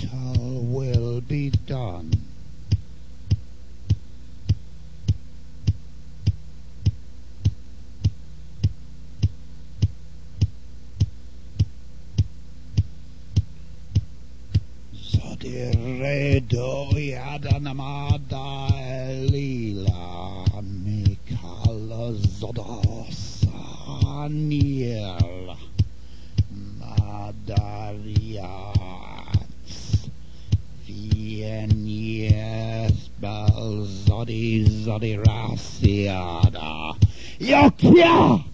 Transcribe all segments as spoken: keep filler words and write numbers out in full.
little will be done. Zodiredo yadanamada elila mikala zodos anil madariats vienies bel zodi zodirasiada yokia.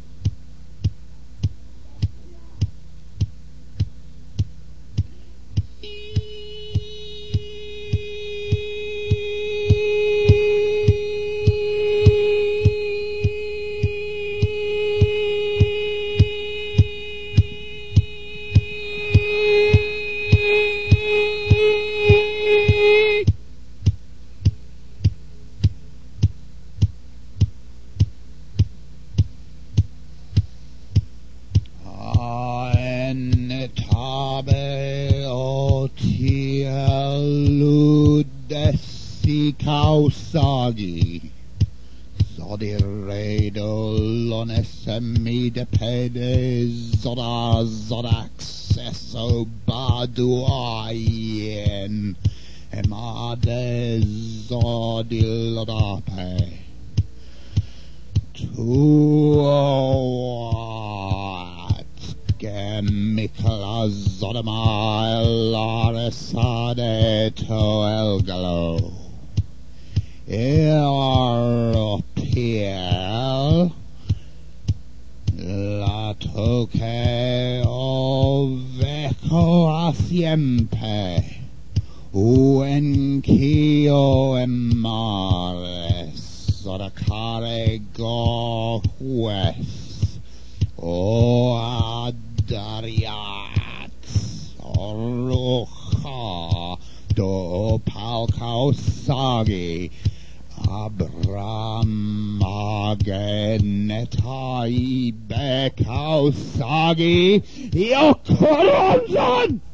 Tabe otieludesi causagi Zodiredo lonesemi de pede zoda zodaxeso baduayen emade zodilodape tuat gemikla zodama elaresade to elgalo Europiel la toque oveco a siempre uenquio emares sodacare go juez o adariat orucha do palcausagi Abram Agenetai Bekausagi Yokoronzon